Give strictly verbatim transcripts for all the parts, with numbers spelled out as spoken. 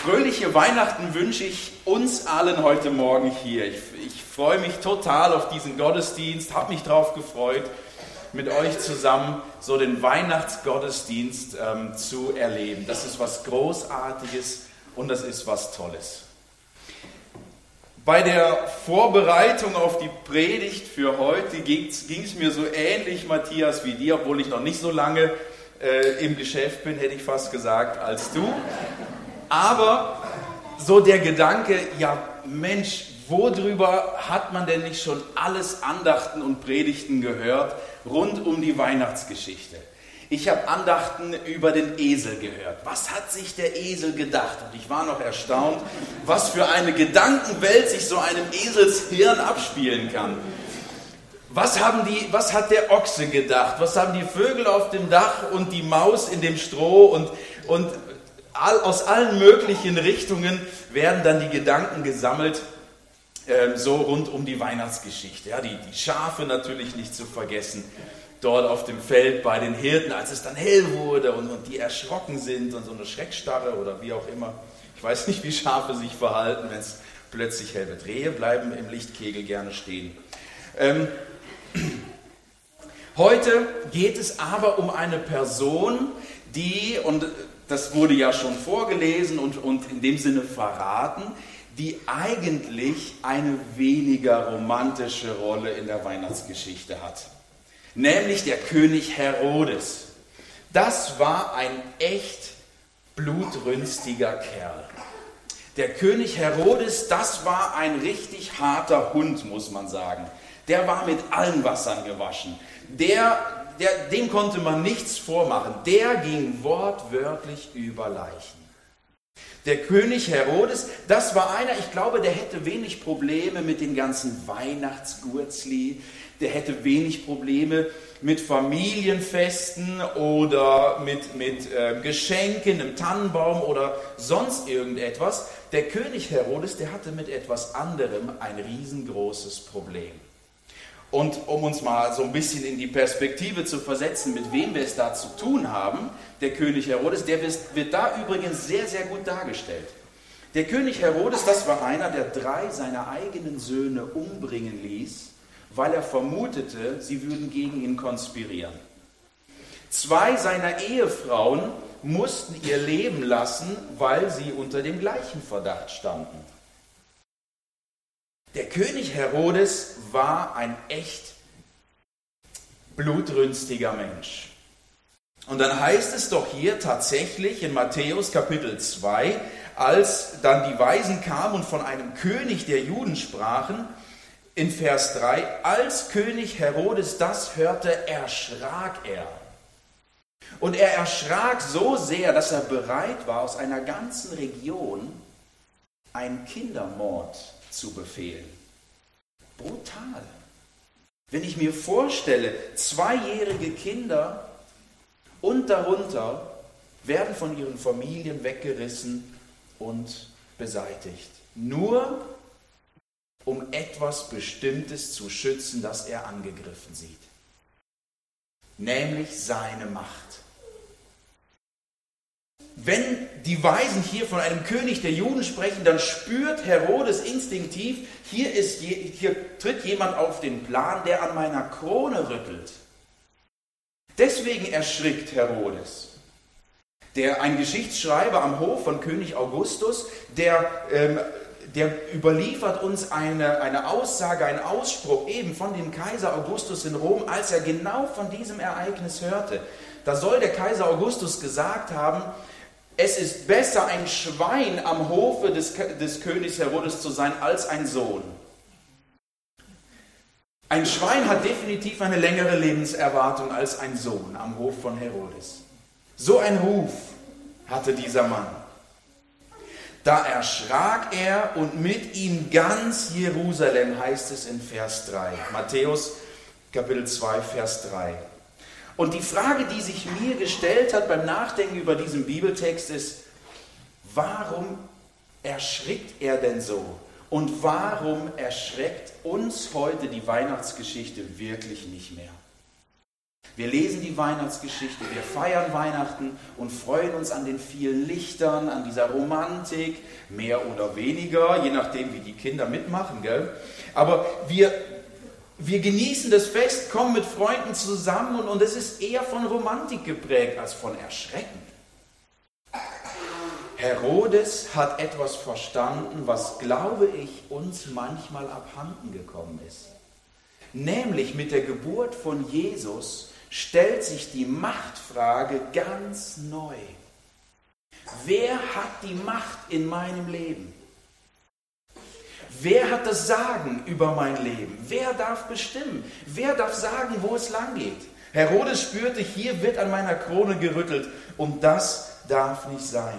Fröhliche Weihnachten wünsche ich uns allen heute Morgen hier. Ich, ich freue mich total auf diesen Gottesdienst, habe mich darauf gefreut, mit euch zusammen so den Weihnachtsgottesdienst ähm, zu erleben. Das ist was Großartiges und das ist was Tolles. Bei der Vorbereitung auf die Predigt für heute ging es mir so ähnlich, Matthias, wie dir, obwohl ich noch nicht so lange äh, im Geschäft bin, hätte ich fast gesagt, als du. Aber so der Gedanke, ja Mensch, worüber hat man denn nicht schon alles Andachten und Predigten gehört rund um die Weihnachtsgeschichte? Ich habe Andachten über den Esel gehört. Was hat sich der Esel gedacht? Und ich war noch erstaunt, was für eine Gedankenwelt sich so einem Eselshirn abspielen kann. Was, haben die, was hat der Ochse gedacht? Was haben die Vögel auf dem Dach und die Maus in dem Stroh? Und, und all, aus allen möglichen Richtungen werden dann die Gedanken gesammelt, äh, so rund um die Weihnachtsgeschichte. Ja, die, die Schafe natürlich nicht zu vergessen. Dort auf dem Feld bei den Hirten, als es dann hell wurde und, und die erschrocken sind und so eine Schreckstarre oder wie auch immer. Ich weiß nicht, wie Schafe sich verhalten, wenn es plötzlich hell wird. Rehe bleiben im Lichtkegel gerne stehen. Ähm, heute geht es aber um eine Person, die, und das wurde ja schon vorgelesen und, und in dem Sinne verraten, die eigentlich eine weniger romantische Rolle in der Weihnachtsgeschichte hat. Nämlich der König Herodes. Das war ein echt blutrünstiger Kerl. Der König Herodes, das war ein richtig harter Hund, muss man sagen. Der war mit allen Wassern gewaschen. Der, der, dem konnte man nichts vormachen. Der ging wortwörtlich über Leichen. Der König Herodes, das war einer, ich glaube, der hätte wenig Probleme mit den ganzen Weihnachtsgurzli. Der hätte wenig Probleme mit Familienfesten oder mit, mit äh, Geschenken, einem Tannenbaum oder sonst irgendetwas. Der König Herodes, der hatte mit etwas anderem ein riesengroßes Problem. Und um uns mal so ein bisschen in die Perspektive zu versetzen, mit wem wir es da zu tun haben, der König Herodes, der wird da übrigens sehr, sehr gut dargestellt. Der König Herodes, das war einer, der drei seiner eigenen Söhne umbringen ließ, weil er vermutete, sie würden gegen ihn konspirieren. Zwei seiner Ehefrauen mussten ihr Leben lassen, weil sie unter dem gleichen Verdacht standen. Der König Herodes war ein echt blutrünstiger Mensch. Und dann heißt es doch hier tatsächlich in Matthäus Kapitel zwei, als dann die Weisen kamen und von einem König der Juden sprachen, in Vers drei, als König Herodes das hörte, erschrak er. Und er erschrak so sehr, dass er bereit war, aus einer ganzen Region einen Kindermord zu befehlen. Brutal. Wenn ich mir vorstelle, zweijährige Kinder und darunter werden von ihren Familien weggerissen und beseitigt. Nur um etwas Bestimmtes zu schützen, das er angegriffen sieht. Nämlich seine Macht. Wenn die Weisen hier von einem König der Juden sprechen, dann spürt Herodes instinktiv, hier, ist je, hier tritt jemand auf den Plan, der an meiner Krone rüttelt. Deswegen erschrickt Herodes. Der, ein Geschichtsschreiber am Hof von König Augustus, der... Ähm, Der überliefert uns eine, eine Aussage, einen Ausspruch eben von dem Kaiser Augustus in Rom, als er genau von diesem Ereignis hörte. Da soll der Kaiser Augustus gesagt haben, es ist besser, ein Schwein am Hofe des, des Königs Herodes zu sein, als ein Sohn. Ein Schwein hat definitiv eine längere Lebenserwartung als ein Sohn am Hof von Herodes. So ein Ruf hatte dieser Mann. Da erschrak er und mit ihm ganz Jerusalem, heißt es in Vers drei. Matthäus Kapitel zwei, Vers drei. Und die Frage, die sich mir gestellt hat beim Nachdenken über diesen Bibeltext ist, warum erschrickt er denn so? Und warum erschreckt uns heute die Weihnachtsgeschichte wirklich nicht mehr? Wir lesen die Weihnachtsgeschichte, wir feiern Weihnachten und freuen uns an den vielen Lichtern, an dieser Romantik, mehr oder weniger, je nachdem, wie die Kinder mitmachen, gell? Aber wir, wir genießen das Fest, kommen mit Freunden zusammen und, und es ist eher von Romantik geprägt als von Erschrecken. Herodes hat etwas verstanden, was, glaube ich, uns manchmal abhanden gekommen ist. Nämlich mit der Geburt von Jesus stellt sich die Machtfrage ganz neu. Wer hat die Macht in meinem Leben? Wer hat das Sagen über mein Leben? Wer darf bestimmen? Wer darf sagen, wo es lang geht? Herodes spürte, hier wird an meiner Krone gerüttelt und das darf nicht sein.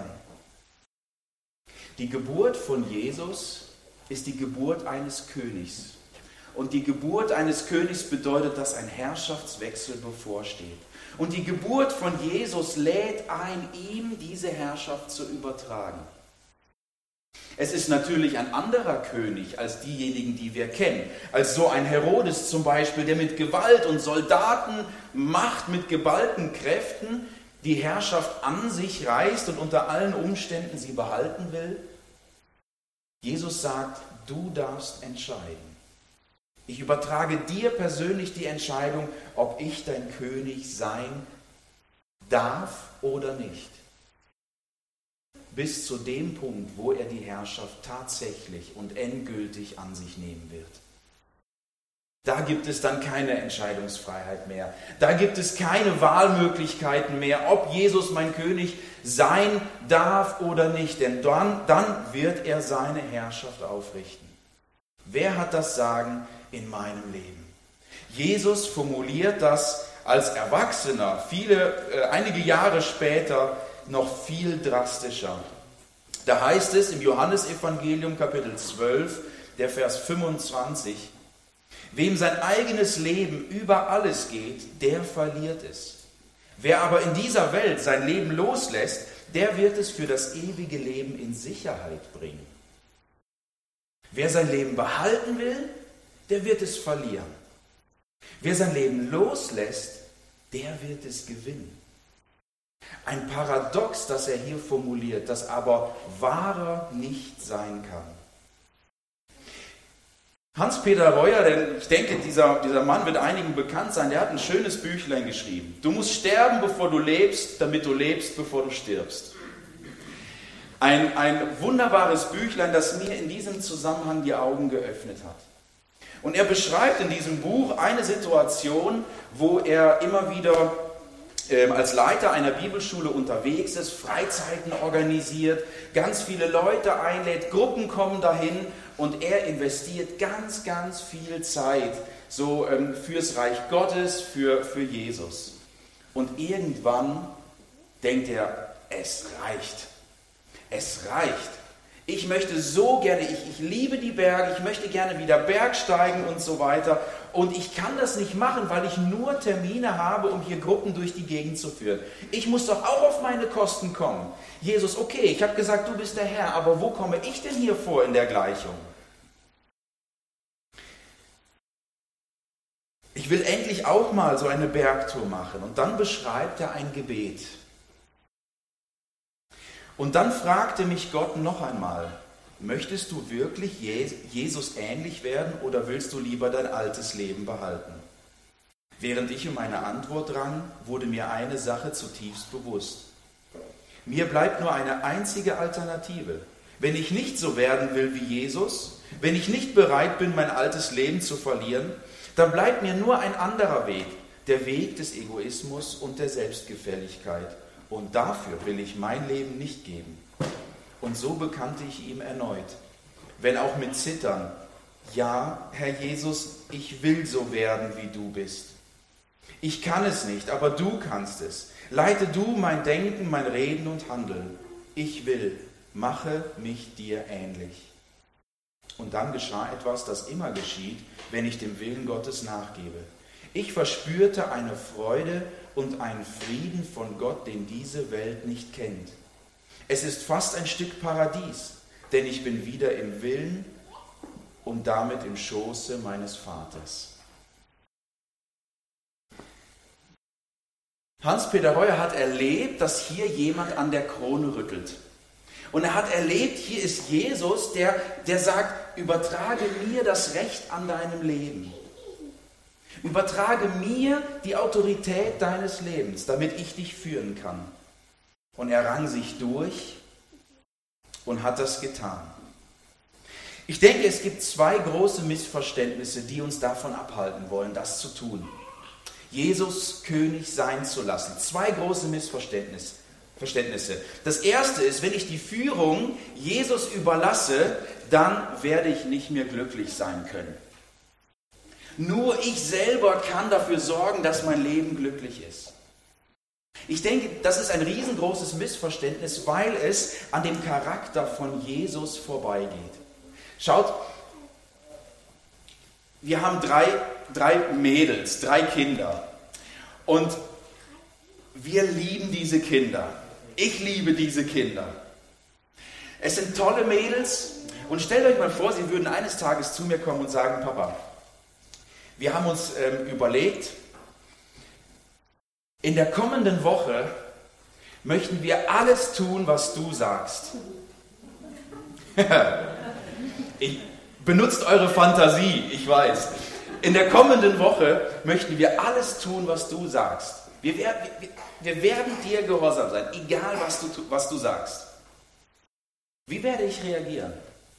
Die Geburt von Jesus ist die Geburt eines Königs. Und die Geburt eines Königs bedeutet, dass ein Herrschaftswechsel bevorsteht. Und die Geburt von Jesus lädt ein, ihm diese Herrschaft zu übertragen. Es ist natürlich ein anderer König als diejenigen, die wir kennen. Als so ein Herodes zum Beispiel, der mit Gewalt und Soldaten, Macht, mit geballten Kräften die Herrschaft an sich reißt und unter allen Umständen sie behalten will. Jesus sagt, du darfst entscheiden. Ich übertrage dir persönlich die Entscheidung, ob ich dein König sein darf oder nicht. Bis zu dem Punkt, wo er die Herrschaft tatsächlich und endgültig an sich nehmen wird. Da gibt es dann keine Entscheidungsfreiheit mehr. Da gibt es keine Wahlmöglichkeiten mehr, ob Jesus mein König sein darf oder nicht. Denn dann, dann wird er seine Herrschaft aufrichten. Wer hat das Sagen in meinem Leben? Jesus formuliert das als Erwachsener, viele, äh, einige Jahre später, noch viel drastischer. Da heißt es im Johannesevangelium Kapitel zwölf, der Vers fünfundzwanzig, wem sein eigenes Leben über alles geht, der verliert es. Wer aber in dieser Welt sein Leben loslässt, der wird es für das ewige Leben in Sicherheit bringen. Wer sein Leben behalten will, der wird es verlieren. Wer sein Leben loslässt, der wird es gewinnen. Ein Paradox, das er hier formuliert, das aber wahrer nicht sein kann. Hans-Peter Reuer, denn ich denke, dieser, dieser Mann wird einigen bekannt sein, der hat ein schönes Büchlein geschrieben. Du musst sterben, bevor du lebst, damit du lebst, bevor du stirbst. Ein, ein wunderbares Büchlein, das mir in diesem Zusammenhang die Augen geöffnet hat. Und er beschreibt in diesem Buch eine Situation, wo er immer wieder äh, als Leiter einer Bibelschule unterwegs ist, Freizeiten organisiert, ganz viele Leute einlädt, Gruppen kommen dahin und er investiert ganz, ganz viel Zeit so ähm, fürs Reich Gottes, für, für Jesus. Und irgendwann denkt er, es reicht. Es reicht. Ich möchte so gerne, ich, ich liebe die Berge, ich möchte gerne wieder Bergsteigen und so weiter. Und ich kann das nicht machen, weil ich nur Termine habe, um hier Gruppen durch die Gegend zu führen. Ich muss doch auch auf meine Kosten kommen. Jesus, okay, ich habe gesagt, du bist der Herr, aber wo komme ich denn hier vor in der Gleichung? Ich will endlich auch mal so eine Bergtour machen. Und dann beschreibt er ein Gebet. Und dann fragte mich Gott noch einmal, möchtest du wirklich Jesus ähnlich werden oder willst du lieber dein altes Leben behalten? Während ich um meine Antwort rang, wurde mir eine Sache zutiefst bewusst. Mir bleibt nur eine einzige Alternative. Wenn ich nicht so werden will wie Jesus, wenn ich nicht bereit bin, mein altes Leben zu verlieren, dann bleibt mir nur ein anderer Weg, der Weg des Egoismus und der Selbstgefälligkeit. Und dafür will ich mein Leben nicht geben. Und so bekannte ich ihm erneut, wenn auch mit Zittern, ja, Herr Jesus, ich will so werden, wie du bist. Ich kann es nicht, aber du kannst es. Leite du mein Denken, mein Reden und Handeln. Ich will, mache mich dir ähnlich. Und dann geschah etwas, das immer geschieht, wenn ich dem Willen Gottes nachgebe. Ich verspürte eine Freude und einen Frieden von Gott, den diese Welt nicht kennt. Es ist fast ein Stück Paradies, denn ich bin wieder im Willen und damit im Schoße meines Vaters. Hans-Peter Heuer hat erlebt, dass hier jemand an der Krone rüttelt. Und er hat erlebt, hier ist Jesus, der, der sagt, übertrage mir das Recht an deinem Leben. Übertrage mir die Autorität deines Lebens, damit ich dich führen kann. Und er rang sich durch und hat das getan. Ich denke, es gibt zwei große Missverständnisse, die uns davon abhalten wollen, das zu tun. Jesus König sein zu lassen. Zwei große Missverständnisse. Das erste ist, wenn ich die Führung Jesus überlasse, dann werde ich nicht mehr glücklich sein können. Nur ich selber kann dafür sorgen, dass mein Leben glücklich ist. Ich denke, das ist ein riesengroßes Missverständnis, weil es an dem Charakter von Jesus vorbeigeht. Schaut, wir haben drei, drei Mädels, drei Kinder. Und wir lieben diese Kinder. Ich liebe diese Kinder. Es sind tolle Mädels. Und stellt euch mal vor, sie würden eines Tages zu mir kommen und sagen, Papa, wir haben uns ähm, überlegt, in der kommenden Woche möchten wir alles tun, was du sagst. Ich, benutzt eure Fantasie, ich weiß. In der kommenden Woche möchten wir alles tun, was du sagst. Wir, wir, wir werden dir gehorsam sein, egal was du, was du sagst. Wie werde ich reagieren?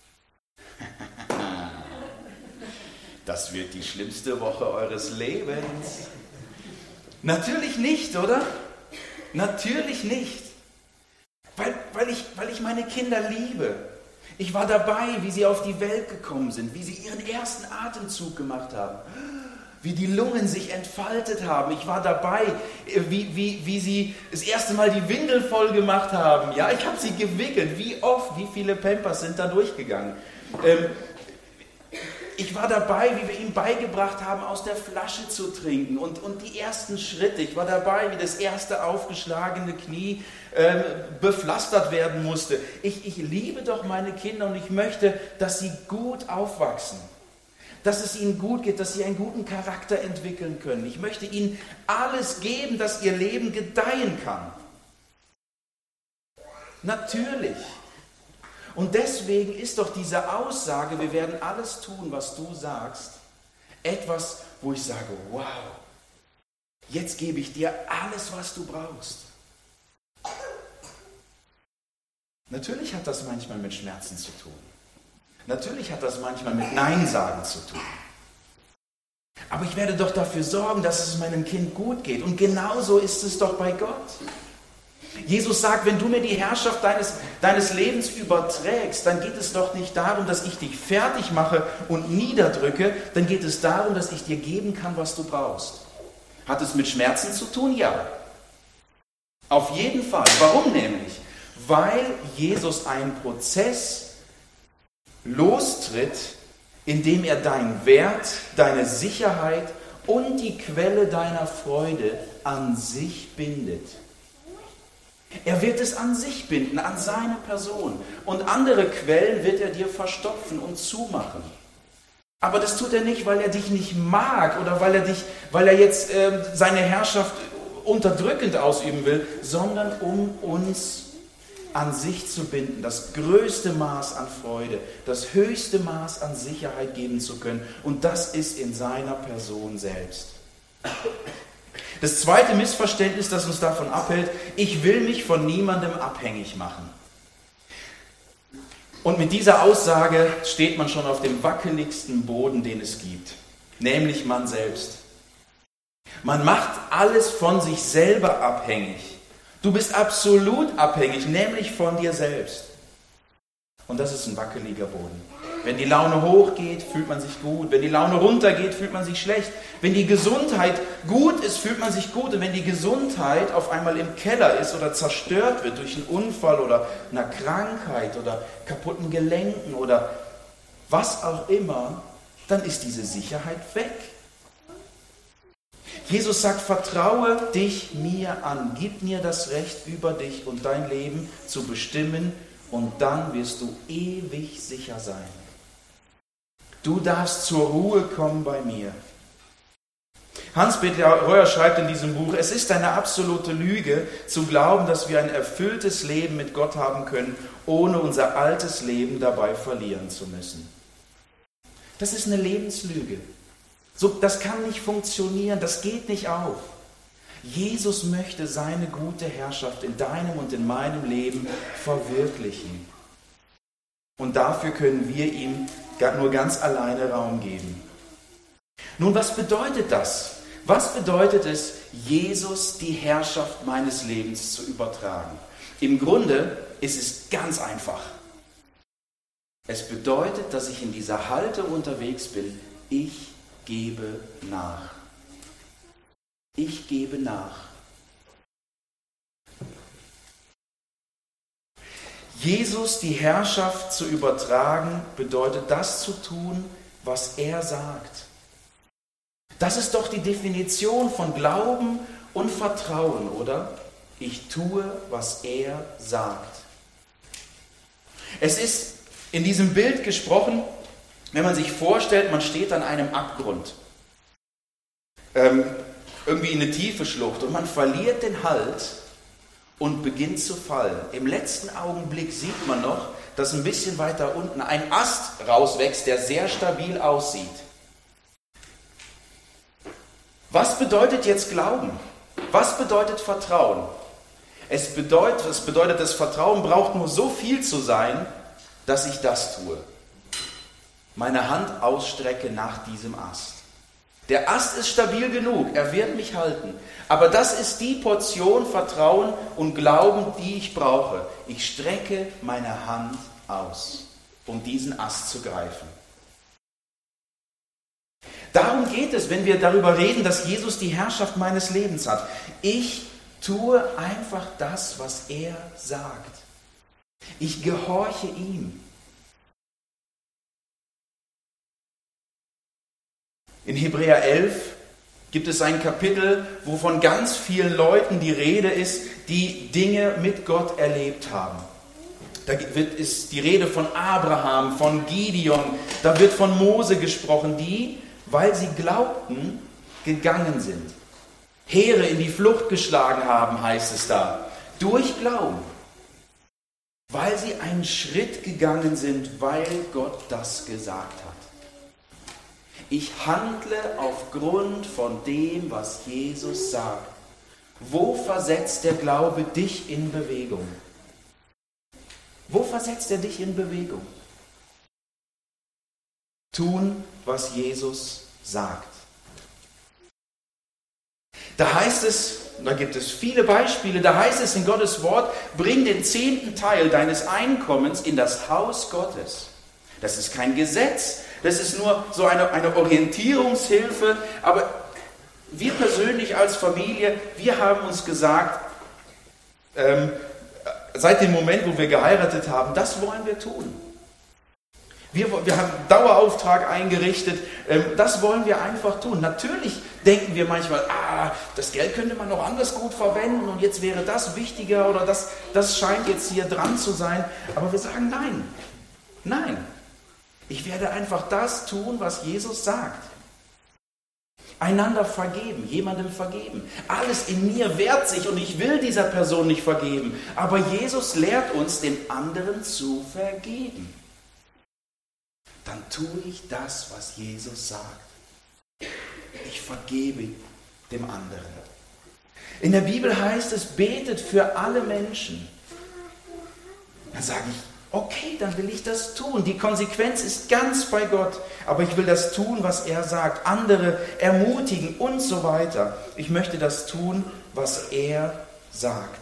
Das wird die schlimmste Woche eures Lebens. Natürlich nicht, oder? Natürlich nicht. Weil, weil, ich, weil ich meine Kinder liebe. Ich war dabei, wie sie auf die Welt gekommen sind, wie sie ihren ersten Atemzug gemacht haben, wie die Lungen sich entfaltet haben. Ich war dabei, wie, wie, wie sie das erste Mal die Windel voll gemacht haben. Ja, ich habe sie gewickelt. Wie oft, wie viele Pampers sind da durchgegangen? Ähm, Ich war dabei, wie wir ihm beigebracht haben, aus der Flasche zu trinken und, und die ersten Schritte. Ich war dabei, wie das erste aufgeschlagene Knie ähm, bepflastert werden musste. Ich, ich liebe doch meine Kinder und ich möchte, dass sie gut aufwachsen. Dass es ihnen gut geht, dass sie einen guten Charakter entwickeln können. Ich möchte ihnen alles geben, dass ihr Leben gedeihen kann. Natürlich. Und deswegen ist doch diese Aussage, wir werden alles tun, was du sagst, etwas, wo ich sage, wow, jetzt gebe ich dir alles, was du brauchst. Natürlich hat das manchmal mit Schmerzen zu tun. Natürlich hat das manchmal mit Nein sagen zu tun. Aber ich werde doch dafür sorgen, dass es meinem Kind gut geht. Und genauso ist es doch bei Gott. Jesus sagt, wenn du mir die Herrschaft deines, deines Lebens überträgst, dann geht es doch nicht darum, dass ich dich fertig mache und niederdrücke, dann geht es darum, dass ich dir geben kann, was du brauchst. Hat es mit Schmerzen zu tun? Ja. Auf jeden Fall. Warum nämlich? Weil Jesus einen Prozess lostritt, indem er deinen Wert, deine Sicherheit und die Quelle deiner Freude an sich bindet. Er wird es an sich binden, an seine Person. Und andere Quellen wird er dir verstopfen und zumachen. Aber das tut er nicht, weil er dich nicht mag oder weil er, dich, weil er jetzt äh, seine Herrschaft unterdrückend ausüben will, sondern um uns an sich zu binden, das größte Maß an Freude, das höchste Maß an Sicherheit geben zu können. Und das ist in seiner Person selbst. Das zweite Missverständnis, das uns davon abhält, ich will mich von niemandem abhängig machen. Und mit dieser Aussage steht man schon auf dem wackeligsten Boden, den es gibt, nämlich man selbst. Man macht alles von sich selber abhängig. Du bist absolut abhängig, nämlich von dir selbst. Und das ist ein wackeliger Boden. Wenn die Laune hochgeht, fühlt man sich gut. Wenn die Laune runtergeht, fühlt man sich schlecht. Wenn die Gesundheit gut ist, fühlt man sich gut. Und wenn die Gesundheit auf einmal im Keller ist oder zerstört wird durch einen Unfall oder einer Krankheit oder kaputten Gelenken oder was auch immer, dann ist diese Sicherheit weg. Jesus sagt, vertraue dich mir an. Gib mir das Recht über dich und dein Leben zu bestimmen und dann wirst du ewig sicher sein. Du darfst zur Ruhe kommen bei mir. Hans-Peter Reuer schreibt in diesem Buch, es ist eine absolute Lüge zu glauben, dass wir ein erfülltes Leben mit Gott haben können, ohne unser altes Leben dabei verlieren zu müssen. Das ist eine Lebenslüge. So, das kann nicht funktionieren, das geht nicht auf. Jesus möchte seine gute Herrschaft in deinem und in meinem Leben verwirklichen. Und dafür können wir ihm nur ganz alleine Raum geben. Nun, was bedeutet das? Was bedeutet es, Jesus die Herrschaft meines Lebens zu übertragen? Im Grunde ist es ganz einfach. Es bedeutet, dass ich in dieser Haltung unterwegs bin. Ich gebe nach. Ich gebe nach. Jesus die Herrschaft zu übertragen, bedeutet das zu tun, was er sagt. Das ist doch die Definition von Glauben und Vertrauen, oder? Ich tue, was er sagt. Es ist in diesem Bild gesprochen, wenn man sich vorstellt, man steht an einem Abgrund. Ähm, irgendwie in eine tiefe Schlucht und man verliert den Halt und beginnt zu fallen. Im letzten Augenblick sieht man noch, dass ein bisschen weiter unten ein Ast rauswächst, der sehr stabil aussieht. Was bedeutet jetzt Glauben? Was bedeutet Vertrauen? Es bedeutet, es bedeutet, das Vertrauen braucht nur so viel zu sein, dass ich das tue. Meine Hand ausstrecke nach diesem Ast. Der Ast ist stabil genug, er wird mich halten. Aber das ist die Portion Vertrauen und Glauben, die ich brauche. Ich strecke meine Hand aus, um diesen Ast zu greifen. Darum geht es, wenn wir darüber reden, dass Jesus die Herrschaft meines Lebens hat. Ich tue einfach das, was er sagt. Ich gehorche ihm. In Hebräer elf gibt es ein Kapitel, wo von ganz vielen Leuten die Rede ist, die Dinge mit Gott erlebt haben. Da ist die Rede von Abraham, von Gideon, da wird von Mose gesprochen, die, weil sie glaubten, gegangen sind. Heere in die Flucht geschlagen haben, heißt es da. Durch Glauben. Weil sie einen Schritt gegangen sind, weil Gott das gesagt hat. Ich handle aufgrund von dem, was Jesus sagt. Wo versetzt der Glaube dich in Bewegung? Wo versetzt er dich in Bewegung? Tun, was Jesus sagt. Da heißt es, da gibt es viele Beispiele, da heißt es in Gottes Wort, bring den zehnten Teil deines Einkommens in das Haus Gottes. Das ist kein Gesetz, das ist nur so eine, eine Orientierungshilfe, aber wir persönlich als Familie, wir haben uns gesagt, ähm, seit dem Moment, wo wir geheiratet haben, das wollen wir tun. Wir, wir haben einen Dauerauftrag eingerichtet, ähm, das wollen wir einfach tun. Natürlich denken wir manchmal, ah, das Geld könnte man noch anders gut verwenden und jetzt wäre das wichtiger oder das, das scheint jetzt hier dran zu sein. Aber wir sagen nein, nein. Ich werde einfach das tun, was Jesus sagt. Einander vergeben, jemandem vergeben. Alles in mir wehrt sich und ich will dieser Person nicht vergeben. Aber Jesus lehrt uns, den anderen zu vergeben. Dann tue ich das, was Jesus sagt. Ich vergebe dem anderen. In der Bibel heißt es, betet für alle Menschen. Dann sage ich, okay, dann will ich das tun. Die Konsequenz ist ganz bei Gott. Aber ich will das tun, was er sagt. Andere ermutigen und so weiter. Ich möchte das tun, was er sagt.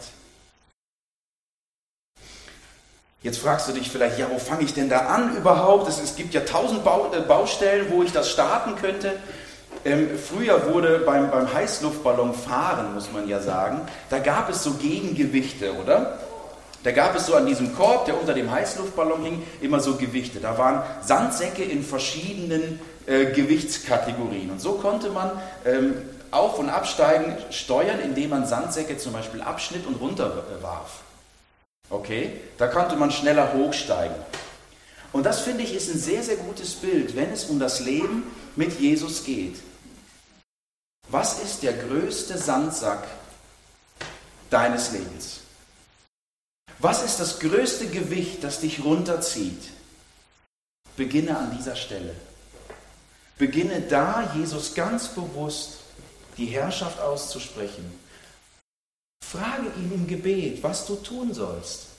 Jetzt fragst du dich vielleicht, ja, wo fange ich denn da an überhaupt? Es, es gibt ja tausend Bau, äh, Baustellen, wo ich das starten könnte. Ähm, früher wurde beim, beim Heißluftballon fahren, muss man ja sagen, da gab es so Gegengewichte, oder? Da gab es so an diesem Korb, der unter dem Heißluftballon hing, immer so Gewichte. Da waren Sandsäcke in verschiedenen äh, Gewichtskategorien. Und so konnte man ähm, Auf- und Absteigen steuern, indem man Sandsäcke zum Beispiel abschnitt und runterwarf. Okay, da konnte man schneller hochsteigen. Und das, finde ich, ist ein sehr, sehr gutes Bild, wenn es um das Leben mit Jesus geht. Was ist der größte Sandsack deines Lebens? Was ist das größte Gewicht, das dich runterzieht? Beginne an dieser Stelle. Beginne da, Jesus ganz bewusst die Herrschaft auszusprechen. Frage ihn im Gebet, was du tun sollst.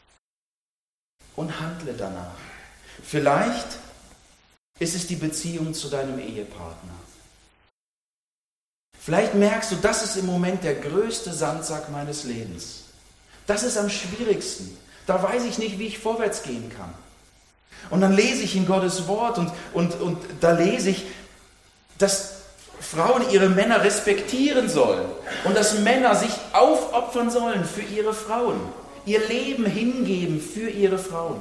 Und handle danach. Vielleicht ist es die Beziehung zu deinem Ehepartner. Vielleicht merkst du, das ist im Moment der größte Sandsack meines Lebens. Das ist am schwierigsten. Da weiß ich nicht, wie ich vorwärts gehen kann. Und dann lese ich in Gottes Wort und, und, und da lese ich, dass Frauen ihre Männer respektieren sollen und dass Männer sich aufopfern sollen für ihre Frauen, ihr Leben hingeben für ihre Frauen.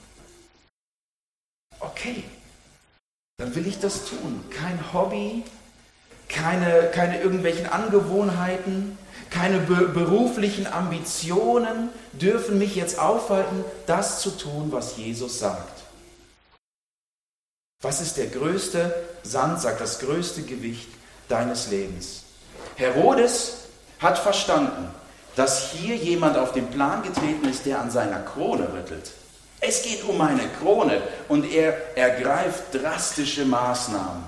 Okay, dann will ich das tun. Kein Hobby, keine, keine irgendwelchen Angewohnheiten, keine be- beruflichen Ambitionen dürfen mich jetzt aufhalten, das zu tun, was Jesus sagt. Was ist der größte Sandsack, das größte Gewicht deines Lebens? Herodes hat verstanden, dass hier jemand auf den Plan getreten ist, der an seiner Krone rüttelt. Es geht um eine Krone und er ergreift drastische Maßnahmen.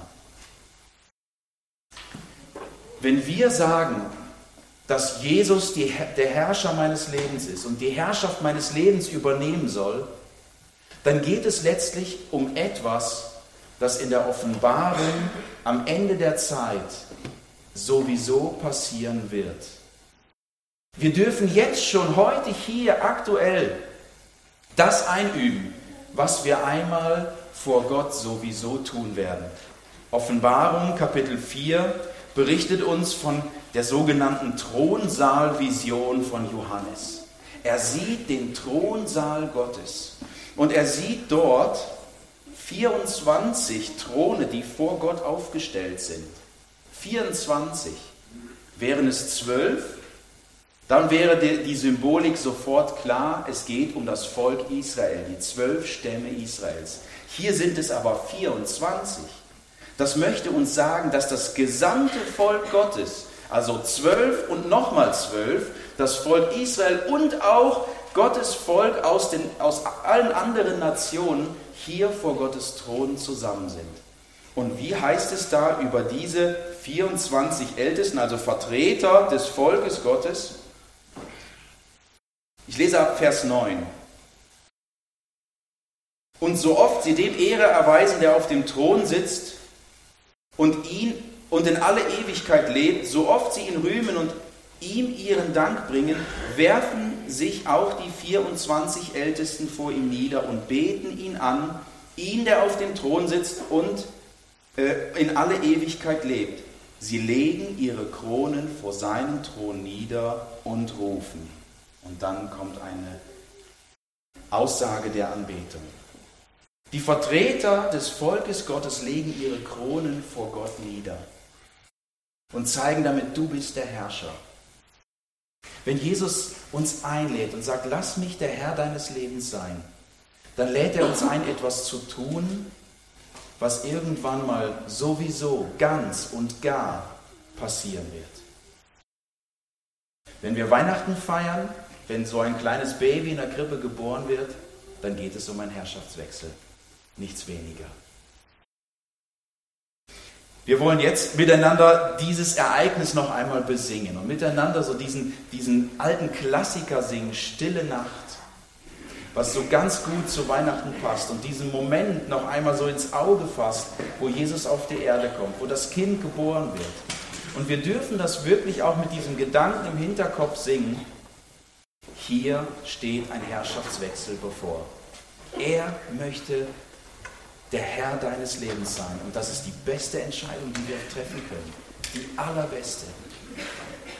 Wenn wir sagen, dass Jesus die, der Herrscher meines Lebens ist und die Herrschaft meines Lebens übernehmen soll, dann geht es letztlich um etwas, das in der Offenbarung am Ende der Zeit sowieso passieren wird. Wir dürfen jetzt schon heute hier aktuell das einüben, was wir einmal vor Gott sowieso tun werden. Offenbarung Kapitel vier berichtet uns von der sogenannten Thronsaalvision von Johannes. Er sieht den Thronsaal Gottes und er sieht dort vierundzwanzig Throne, die vor Gott aufgestellt sind. vierundzwanzig. Wären es zwölf, dann wäre die Symbolik sofort klar, es geht um das Volk Israel, die zwölf Stämme Israels. Hier sind es aber vierundzwanzig. Das möchte uns sagen, dass das gesamte Volk Gottes, also zwölf und nochmal zwölf, das Volk Israel und auch Gottes Volk aus, den, aus allen anderen Nationen hier vor Gottes Thron zusammen sind. Und wie heißt es da über diese vierundzwanzig Ältesten, also Vertreter des Volkes Gottes? Ich lese ab Vers neun. Und so oft sie dem Ehre erweisen, der auf dem Thron sitzt und ihn und in alle Ewigkeit lebt, so oft sie ihn rühmen und ihm ihren Dank bringen, werfen sich auch die vierundzwanzig Ältesten vor ihm nieder und beten ihn an, ihn, der auf dem Thron sitzt und äh, in alle Ewigkeit lebt. Sie legen ihre Kronen vor seinem Thron nieder und rufen. Und dann kommt eine Aussage der Anbetung. Die Vertreter des Volkes Gottes legen ihre Kronen vor Gott nieder und zeigen damit, du bist der Herrscher. Wenn Jesus uns einlädt und sagt, lass mich der Herr deines Lebens sein, dann lädt er uns ein, etwas zu tun, was irgendwann mal sowieso ganz und gar passieren wird. Wenn wir Weihnachten feiern, wenn so ein kleines Baby in der Krippe geboren wird, dann geht es um einen Herrschaftswechsel, nichts weniger. Wir wollen jetzt miteinander dieses Ereignis noch einmal besingen und miteinander so diesen, diesen alten Klassiker singen, Stille Nacht, was so ganz gut zu Weihnachten passt und diesen Moment noch einmal so ins Auge fasst, wo Jesus auf die Erde kommt, wo das Kind geboren wird. Und wir dürfen das wirklich auch mit diesem Gedanken im Hinterkopf singen. Hier steht ein Herrschaftswechsel bevor. Er möchte der Herr deines Lebens sein. Und das ist die beste Entscheidung, die wir treffen können. Die allerbeste.